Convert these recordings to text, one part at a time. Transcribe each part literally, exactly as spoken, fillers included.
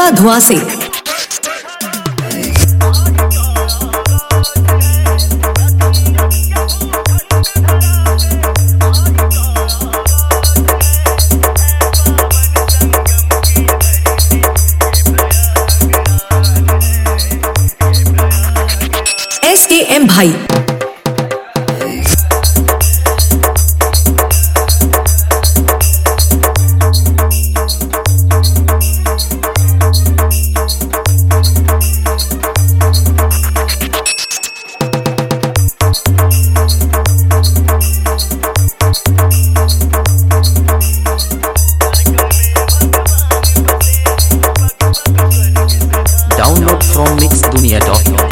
तुंगा धुआं से। S K M भाई। Download from mix dunia dot com।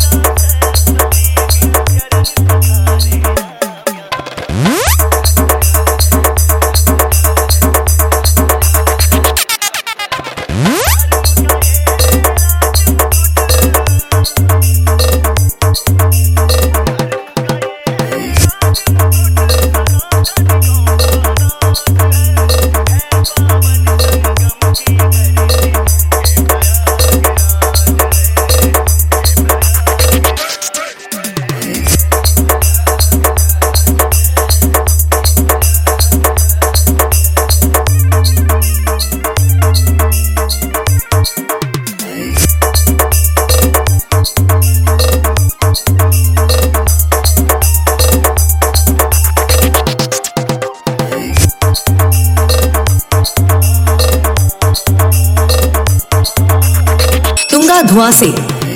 Tunga धुआं से।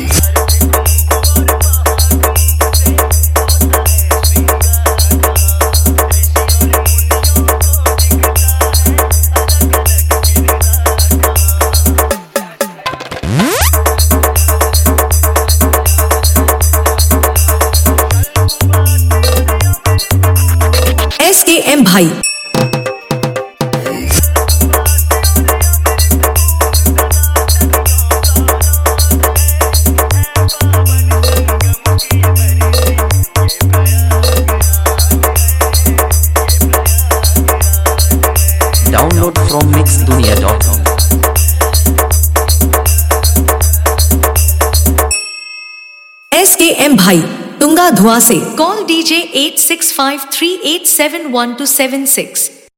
एस के एम भाई। Download from mix dunia dot com। S K M भाई तुंगा धुआं से। Call DJ eight six five three eight seven one two seven six.